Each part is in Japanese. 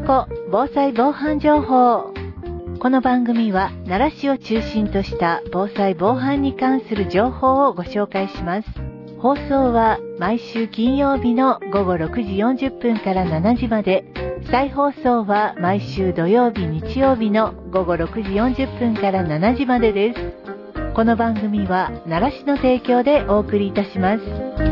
子防災防犯情報。この番組は奈良市を中心とした防災防犯に関する情報をご紹介します。放送は毎週金曜日の午後6時40分から7時まで、再放送は毎週土曜日日曜日の午後6時40分から7時までです。この番組は奈良市の提供でお送りいたします。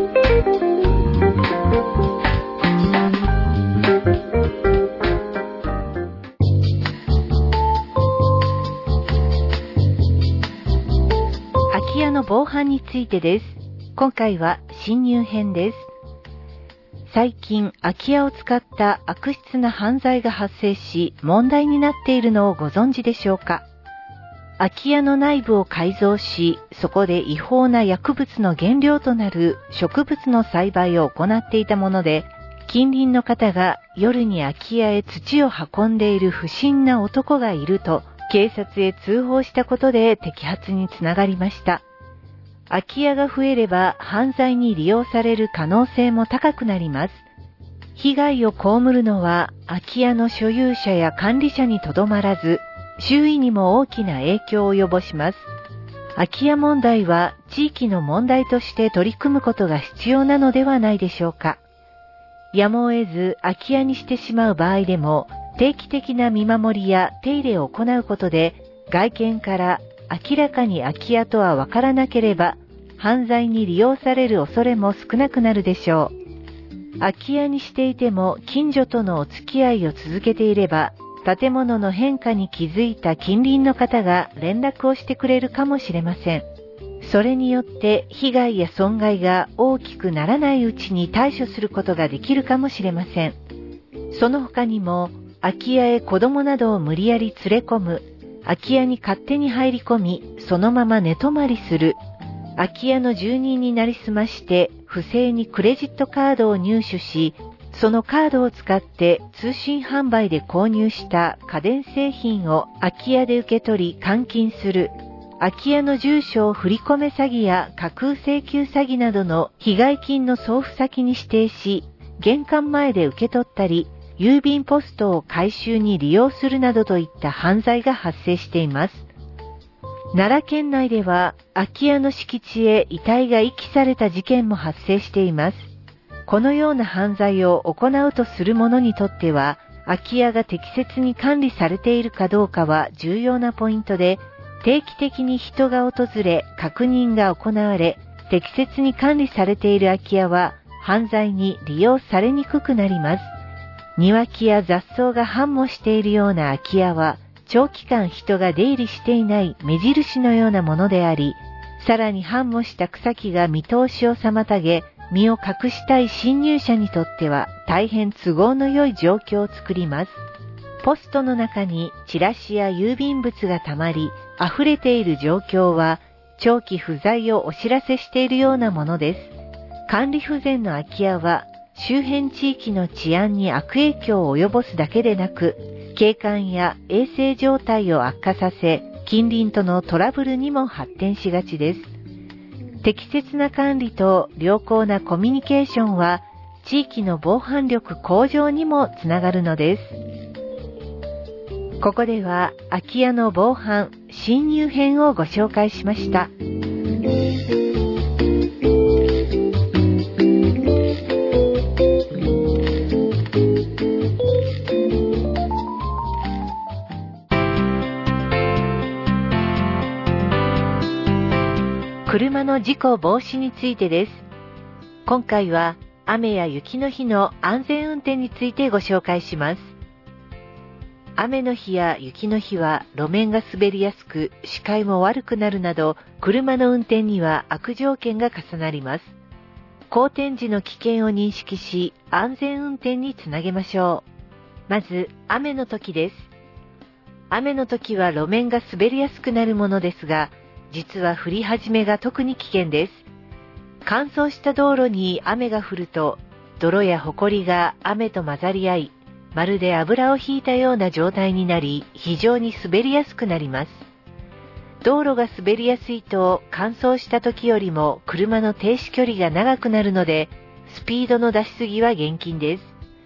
空き家の防犯についてです。今回は侵入編です。最近空き家を使った悪質な犯罪が発生し問題になっているのをご存知でしょうか。空き家の内部を改造し、そこで違法な薬物の原料となる植物の栽培を行っていたもので、近隣の方が夜に空き家へ土を運んでいる不審な男がいると警察へ通報したことで摘発につながりました。空き家が増えれば犯罪に利用される可能性も高くなります。被害を被るのは空き家の所有者や管理者にとどまらず、周囲にも大きな影響を及ぼします。空き家問題は地域の問題として取り組むことが必要なのではないでしょうか。やむを得ず空き家にしてしまう場合でも、定期的な見守りや手入れを行うことで、外見から明らかに空き家とは分からなければ、犯罪に利用される恐れも少なくなるでしょう。空き家にしていても近所とのお付き合いを続けていれば、建物の変化に気づいた近隣の方が連絡をしてくれるかもしれません。それによって被害や損害が大きくならないうちに対処することができるかもしれません。その他にも、空き家へ子供などを無理やり連れ込む、空き家に勝手に入り込み、そのまま寝泊まりする、空き家の住人になりすまして不正にクレジットカードを入手し、そのカードを使って通信販売で購入した家電製品を空き家で受け取り換金する、空き家の住所を振り込め詐欺や架空請求詐欺などの被害金の送付先に指定し、玄関前で受け取ったり、郵便ポストを回収に利用するなどといった犯罪が発生しています。奈良県内では空き家の敷地へ遺体が遺棄された事件も発生しています。このような犯罪を行うとする者にとっては、空き家が適切に管理されているかどうかは重要なポイントで、定期的に人が訪れ確認が行われ、適切に管理されている空き家は犯罪に利用されにくくなります。庭木や雑草が繁茂しているような空き家は、長期間人が出入りしていない目印のようなものであり、さらに繁茂した草木が見通しを妨げ、身を隠したい侵入者にとっては大変都合の良い状況を作ります。ポストの中にチラシや郵便物がたまり、溢れている状況は、長期不在をお知らせしているようなものです。管理不全の空き家は、周辺地域の治安に悪影響を及ぼすだけでなく、景観や衛生状態を悪化させ、近隣とのトラブルにも発展しがちです。適切な管理と良好なコミュニケーションは、地域の防犯力向上にもつながるのです。ここでは空き家の防犯、侵入編をご紹介しました。車の事故防止についてです。今回は雨や雪の日の安全運転についてご紹介します。雨の日や雪の日は路面が滑りやすく視界も悪くなるなど、車の運転には悪条件が重なります。荒天時の危険を認識し、安全運転につなげましょう。まず雨の時です。雨の時は路面が滑りやすくなるものですが、実は降り始めが特に危険です。乾燥した道路に雨が降ると、泥や埃が雨と混ざり合い、まるで油をひいたような状態になり、非常に滑りやすくなります。道路が滑りやすいと、乾燥した時よりも車の停止距離が長くなるので、スピードの出しすぎは厳禁です。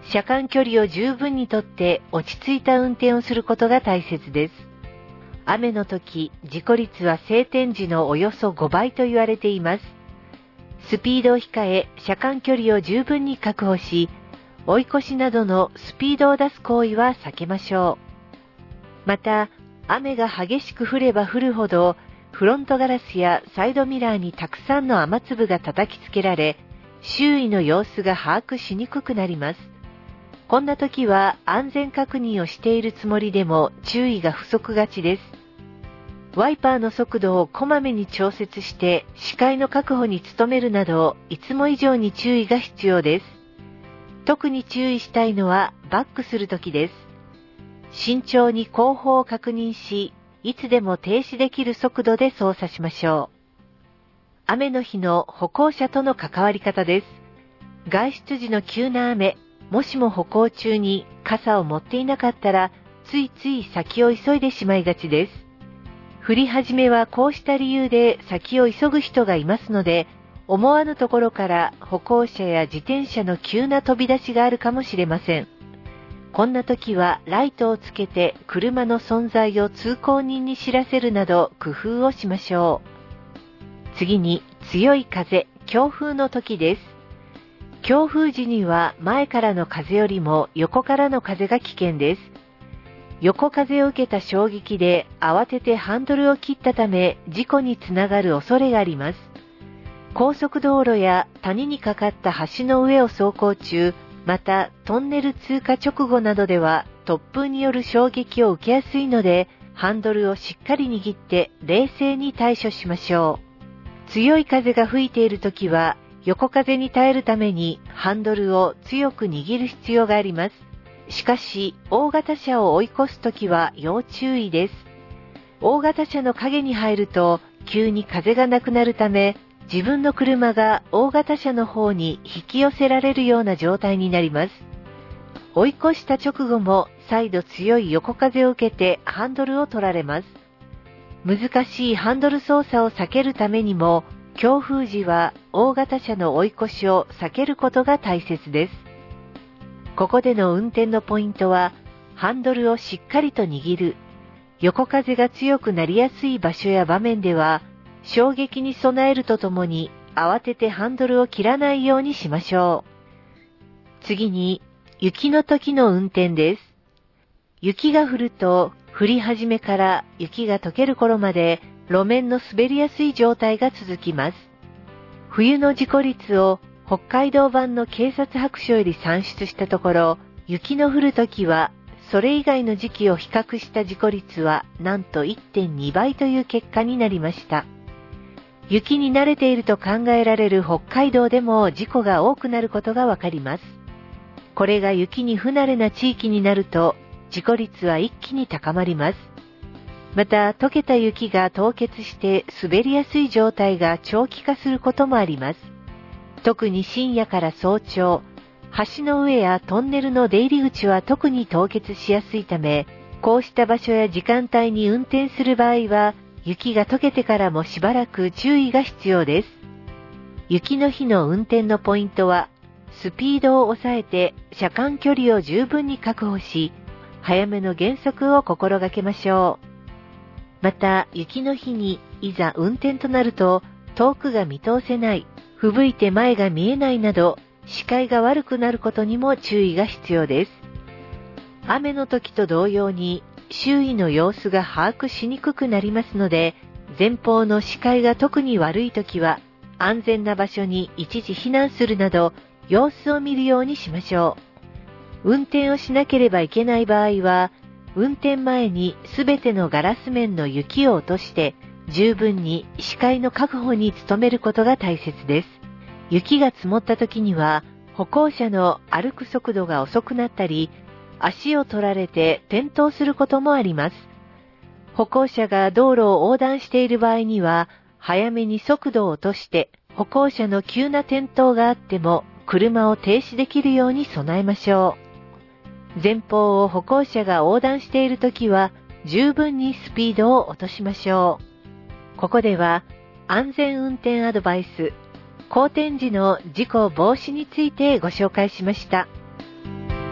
車間距離を十分にとって落ち着いた運転をすることが大切です。雨の時、事故率は晴天時のおよそ5倍と言われています。スピードを控え、車間距離を十分に確保し、追い越しなどのスピードを出す行為は避けましょう。また、雨が激しく降れば降るほど、フロントガラスやサイドミラーにたくさんの雨粒が叩きつけられ、周囲の様子が把握しにくくなります。こんな時は安全確認をしているつもりでも注意が不足がちです。ワイパーの速度をこまめに調節して視界の確保に努めるなど、いつも以上に注意が必要です。特に注意したいのはバックする時です。慎重に後方を確認し、いつでも停止できる速度で操作しましょう。雨の日の歩行者との関わり方です。外出時の急な雨、もしも歩行中に傘を持っていなかったら、ついつい先を急いでしまいがちです。降り始めはこうした理由で先を急ぐ人がいますので、思わぬところから歩行者や自転車の急な飛び出しがあるかもしれません。こんな時はライトをつけて車の存在を通行人に知らせるなど工夫をしましょう。次に強い風、強風の時です。強風時には前からの風よりも横からの風が危険です。横風を受けた衝撃で慌ててハンドルを切ったため事故につながる恐れがあります。高速道路や谷にかかった橋の上を走行中、またトンネル通過直後などでは突風による衝撃を受けやすいので、ハンドルをしっかり握って冷静に対処しましょう。強い風が吹いているときは横風に耐えるためにハンドルを強く握る必要があります。しかし大型車を追い越すときは要注意です。大型車の影に入ると急に風がなくなるため、自分の車が大型車の方に引き寄せられるような状態になります。追い越した直後も再度強い横風を受けてハンドルを取られます。難しいハンドル操作を避けるためにも、強風時は大型車の追い越しを避けることが大切です。ここでの運転のポイントは、ハンドルをしっかりと握る。横風が強くなりやすい場所や場面では、衝撃に備えるとともに慌ててハンドルを切らないようにしましょう。次に、雪の時の運転です。雪が降ると、降り始めから雪が溶ける頃まで路面の滑りやすい状態が続きます。冬の事故率を北海道版の警察白書より算出したところ、雪の降る時はそれ以外の時期を比較した事故率はなんと 1.2 倍という結果になりました。雪に慣れていると考えられる北海道でも事故が多くなることがわかります。これが雪に不慣れな地域になると、事故率は一気に高まります。また、溶けた雪が凍結して滑りやすい状態が長期化することもあります。特に深夜から早朝、橋の上やトンネルの出入り口は特に凍結しやすいため、こうした場所や時間帯に運転する場合は、雪が溶けてからもしばらく注意が必要です。雪の日の運転のポイントは、スピードを抑えて車間距離を十分に確保し、早めの減速を心がけましょう。また、雪の日にいざ運転となると、遠くが見通せない、吹雪いて前が見えないなど、視界が悪くなることにも注意が必要です。雨の時と同様に、周囲の様子が把握しにくくなりますので、前方の視界が特に悪い時は、安全な場所に一時避難するなど、様子を見るようにしましょう。運転をしなければいけない場合は、運転前にすべてのガラス面の雪を落として、十分に視界の確保に努めることが大切です。雪が積もった時には、歩行者の歩く速度が遅くなったり、足を取られて転倒することもあります。歩行者が道路を横断している場合には、早めに速度を落として、歩行者の急な転倒があっても、車を停止できるように備えましょう。前方を歩行者が横断しているときは、十分にスピードを落としましょう。ここでは、安全運転アドバイス、荒天時の事故防止についてご紹介しました。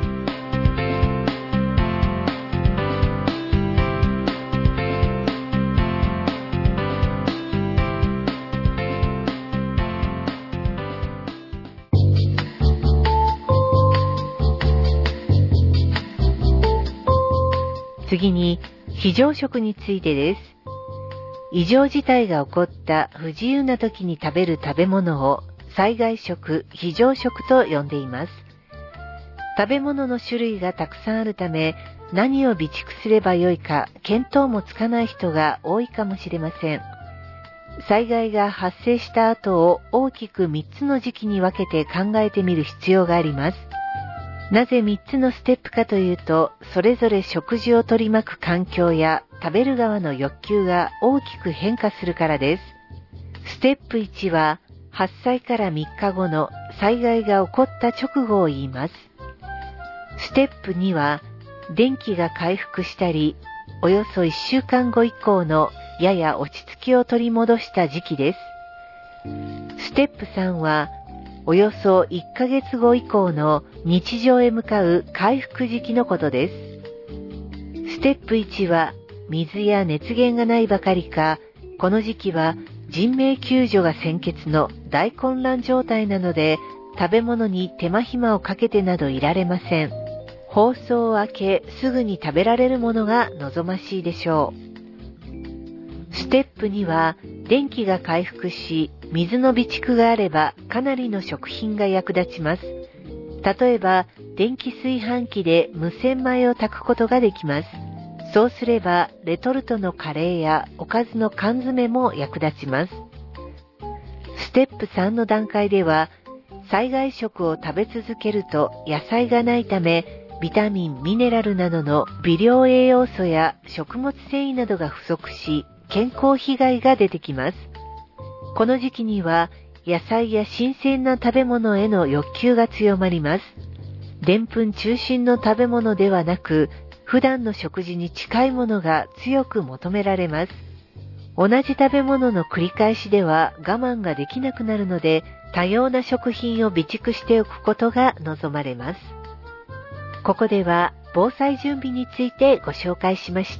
次に、非常食についてです。異常事態が起こった不自由な時に食べる食べ物を災害食、非常食と呼んでいます。食べ物の種類がたくさんあるため、何を備蓄すればよいか見当もつかない人が多いかもしれません。災害が発生した後を大きく3つの時期に分けて考えてみる必要があります。なぜ3つのステップかというと、それぞれ食事を取り巻く環境や食べる側の欲求が大きく変化するからです。ステップ1は、発災から3日後の災害が起こった直後を言います。ステップ2は、電気が回復したり、およそ1週間後以降のやや落ち着きを取り戻した時期です。ステップ3は、およそ1ヶ月後以降の日常へ向かう回復時期のことです。ステップ1は、水や熱源がないばかりか、この時期は人命救助が先決の大混乱状態なので、食べ物に手間暇をかけてなどいられません。包装を開けすぐに食べられるものが望ましいでしょう。ステップ2は、電気が回復し、水の備蓄があればかなりの食品が役立ちます。例えば、電気炊飯器で無洗米を炊くことができます。そうすれば、レトルトのカレーやおかずの缶詰も役立ちます。ステップ3の段階では、災害食を食べ続けると野菜がないため、ビタミン、ミネラルなどの微量栄養素や食物繊維などが不足し、健康被害が出てきます。この時期には、野菜や新鮮な食べ物への欲求が強まります。でんぷん中心の食べ物ではなく、普段の食事に近いものが強く求められます。同じ食べ物の繰り返しでは我慢ができなくなるので、多様な食品を備蓄しておくことが望まれます。ここでは防災準備についてご紹介しました。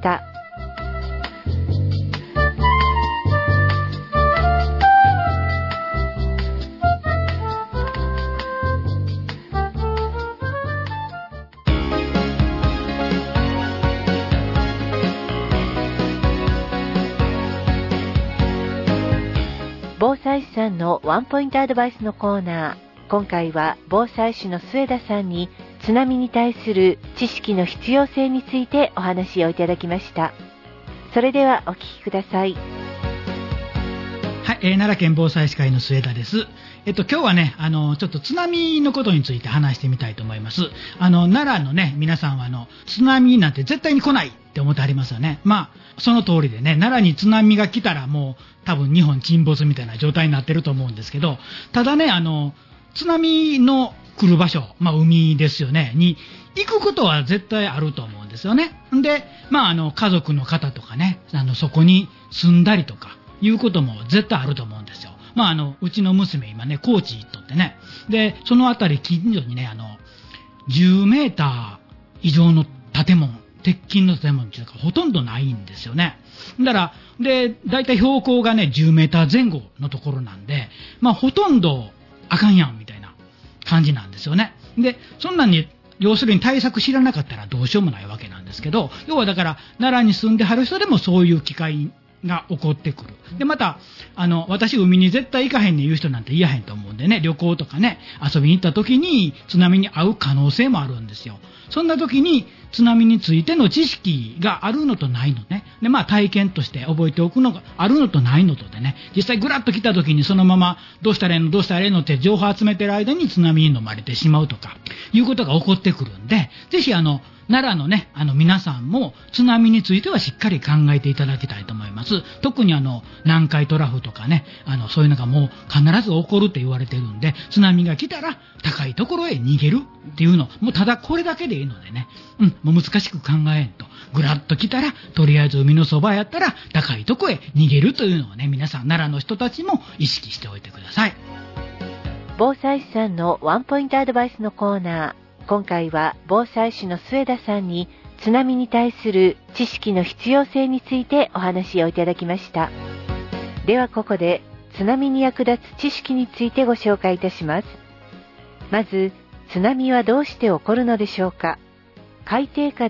防災士さんのワンポイントアドバイスのコーナー。今回は防災士の末田さんに津波に対する知識の必要性についてお話をいただきました。それではお聞きください。 はい、奈良県防災士会の末田です。今日はね、ちょっと津波のことについて話してみたいと思います。奈良のね、皆さんは津波なんて絶対に来ないって思ってありますよね。まあ、その通りでね、奈良に津波が来たらもう多分日本沈没みたいな状態になってると思うんですけど、ただね、津波の来る場所、まあ海ですよね、に行くことは絶対あると思うんですよね。で、まあ家族の方とかね、そこに住んだりとか、いうことも絶対あると思うんですよ。まあうちの娘今ね、高知行っとってね。で、そのあたり近所にね、10メーター以上の建物、鉄筋の建物っていうかほとんどないんですよね。だから、で、だいたい標高がね、10メーター前後のところなんで、まあほとんどあかんやんみたいな感じなんですよね。で、そんなんに、要するに対策知らなかったらどうしようもないわけなんですけど、要はだから奈良に住んではる人でもそういう機会が起こってくる。で、また、私海に絶対行かへんね言う人なんて言わへんと思うんでね、旅行とかね、遊びに行った時に津波に遭う可能性もあるんですよ。そんな時に津波についての知識があるのとないのね。で、まあ体験として覚えておくのがあるのとないのとでね、実際グラッと来た時にそのままどうしたらええのどうしたらええのって情報集めてる間に津波に飲まれてしまうとか、いうことが起こってくるんで、ぜひ奈良のね、皆さんも津波についてはしっかり考えていただきたいと思います。特に南海トラフとかね、そういうのがもう必ず起こるって言われてるんで、津波が来たら高いところへ逃げるっていうの、もうただこれだけでいいのでね、もう難しく考えんと。ぐらっと来たら、とりあえず海のそばやったら高いとこへ逃げるというのをね、皆さん奈良の人たちも意識しておいてください。 防災士さんのワンポイントアドバイスのコーナー。今回は防災士の末田さんに津波に対する知識の必要性についてお話をいただきました。ではここで津波に役立つ知識についてご紹介いたします。まず、津波はどうして起こるのでしょうか。海底下で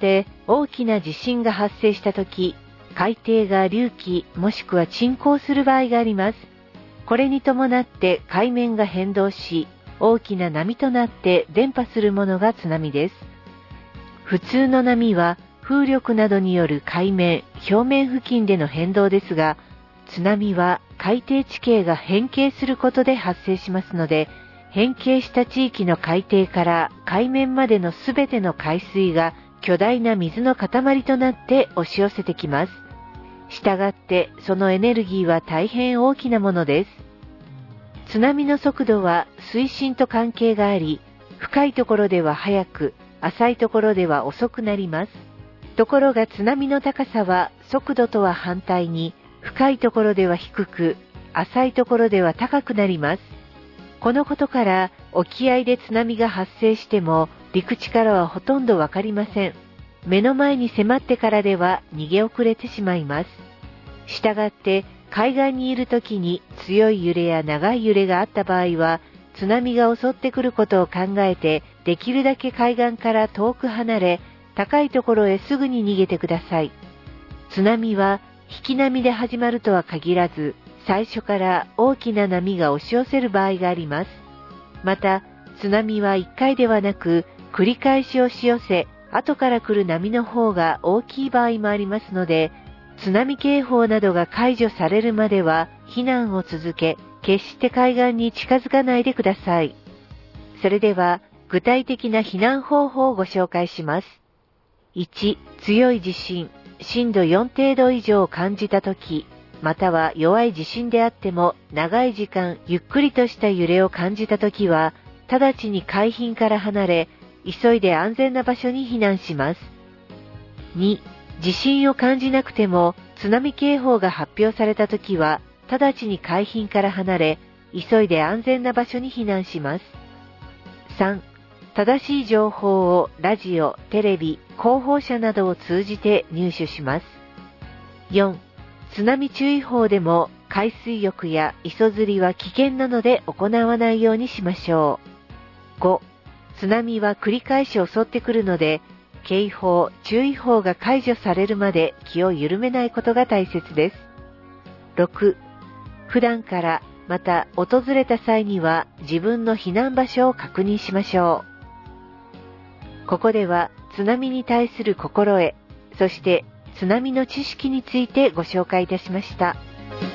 大きな地震が発生したとき、海底が隆起もしくは沈降する場合があります。これに伴って海面が変動し、大きな波となって伝播するものが津波です。普通の波は風力などによる海面、表面付近での変動ですが、津波は海底地形が変形することで発生しますので、変形した地域の海底から海面までのすべての海水が巨大な水の塊となって押し寄せてきます。したがってそのエネルギーは大変大きなものです。津波の速度は水深と関係があり、深いところでは速く、浅いところでは遅くなります。ところが津波の高さは速度とは反対に、深いところでは低く、浅いところでは高くなります。このことから沖合で津波が発生しても陸地からはほとんどわかりません。目の前に迫ってからでは逃げ遅れてしまいます。したがって海岸にいるときに強い揺れや長い揺れがあった場合は、津波が襲ってくることを考えて、できるだけ海岸から遠く離れ、高いところへすぐに逃げてください。津波は引き波で始まるとは限らず、最初から大きな波が押し寄せる場合があります。また、津波は1回ではなく、繰り返し押し寄せ、後から来る波の方が大きい場合もありますので、津波警報などが解除されるまでは避難を続け、決して海岸に近づかないでください。それでは、具体的な避難方法をご紹介します。1、強い地震、震度4程度以上を感じたとき、または弱い地震であっても長い時間ゆっくりとした揺れを感じたときは、直ちに海浜から離れ、急いで安全な場所に避難します。2、地震を感じなくても津波警報が発表されたときは、直ちに海浜から離れ、急いで安全な場所に避難します。3、正しい情報をラジオ、テレビ、広報車などを通じて入手します。4、津波注意報でも海水浴や磯釣りは危険なので行わないようにしましょう。5、津波は繰り返し襲ってくるので、警報、注意報が解除されるまで気を緩めないことが大切です。6、普段からまた訪れた際には自分の避難場所を確認しましょう。ここでは津波に対する心得、そして津波の知識についてご紹介いたしました。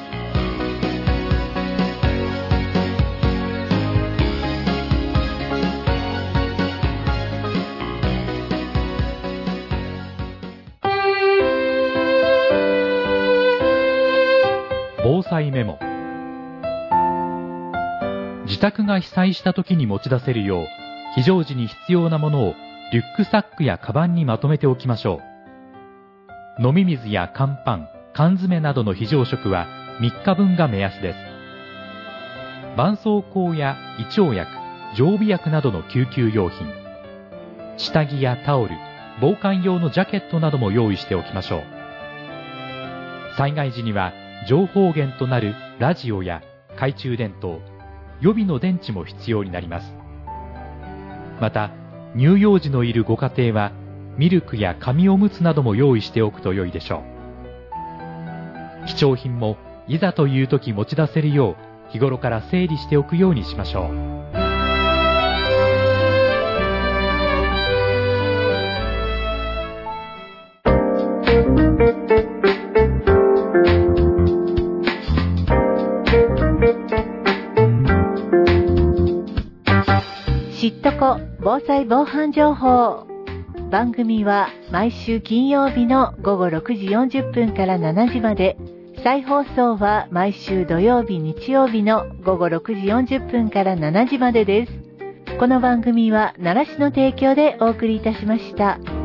防災メモ。自宅が被災した時に持ち出せるよう、非常時に必要なものをリュックサックやカバンにまとめておきましょう。飲み水や乾パン、缶詰などの非常食は3日分が目安です。絆創膏や胃腸薬、常備薬などの救急用品、下着やタオル、防寒用のジャケットなども用意しておきましょう。災害時には情報源となるラジオや懐中電灯、予備の電池も必要になります。また、乳幼児のいるご家庭はミルクや紙おむつなども用意しておくと良いでしょう。貴重品もいざという時持ち出せるよう日頃から整理しておくようにしましょう。 知っとこ防災防犯情報。番組は毎週金曜日の午後6時40分から7時まで、再放送は毎週土曜日日曜日の午後6時40分から7時までです。この番組は奈良市の提供でお送りいたしました。